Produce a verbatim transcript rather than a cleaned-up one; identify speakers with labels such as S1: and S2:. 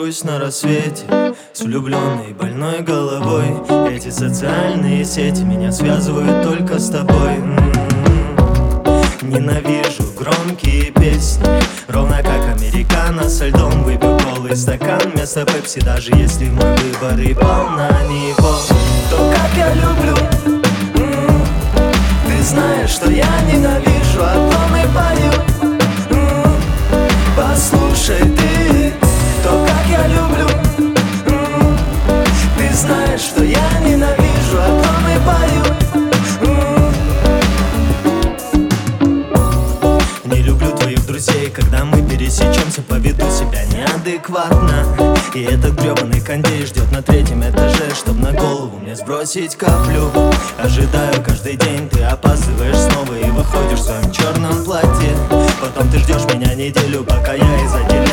S1: просыпаюсь на рассвете с влюбленной больной головой. Эти социальные сети меня связывают только с тобой. М-м-м. Ненавижу громкие песни, ровно как американо со льдом. Выпью колы стакан вместо пепси, даже если мой выбор и пал на него. То, как я люблю, м-м. Ты знаешь, что я ненавижу, о том и пою. м-м. Послушай ты, то, как я люблю, м-м. Ты знаешь, что я ненавижу, о том и пою. м-м. Не люблю твоих друзей, когда мы пересечемся, поведу себя неадекватно. И этот гребаный кондей ждет на третьем этаже, чтоб на голову мне сбросить каплю. Ожидаю каждый день, ты опаздываешь снова и выходишь в своем черном платье. Потом ты ждешь меня неделю, пока я из отделения